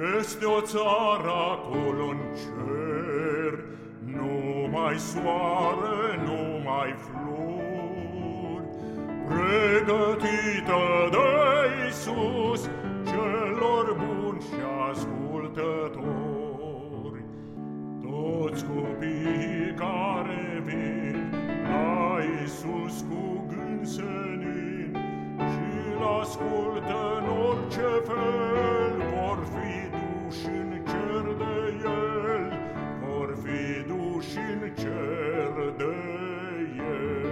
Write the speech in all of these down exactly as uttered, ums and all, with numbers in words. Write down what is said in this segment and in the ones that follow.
Este o țară acolo în cer, numai soare, numai flori, pregătită de Iisus celor buni și ascultători. Toți copiii care vin la Iisus cu gând senin și-l ascultă în orice fel, vor fi duși în cer de El, vor fi duși în cer de El.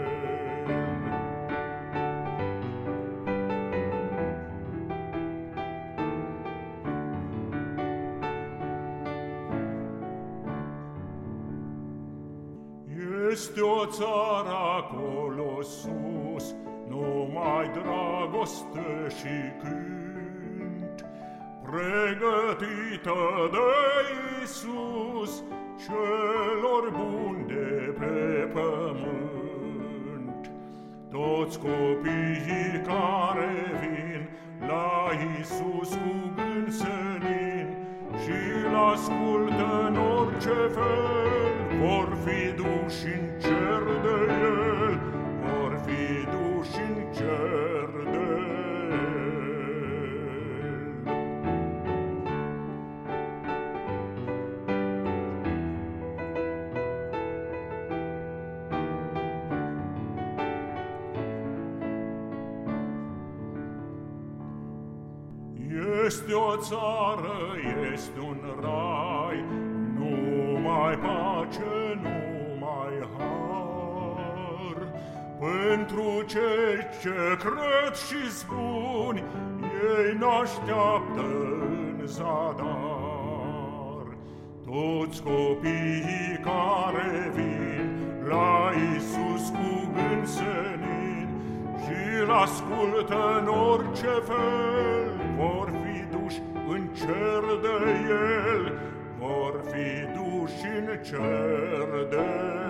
Este o țară acolo sus, numai dragoste și cânt, pregătită de Iisus celor buni de pe pământ. Toți copiii care vin la Iisus cu gând senin și-l ascultă în orice fel, vor fi duși în cer de El, vor fi duși în cer de Este o țară, este un rai, numai pace, numai har. Pentru cei ce cred și spun, ei n-așteaptă în zadar. Toți copiii care vin la Iisus cu gând senin și-l ascultă în orice fel, vor fi duși în cer de El, vor fi duși în cer de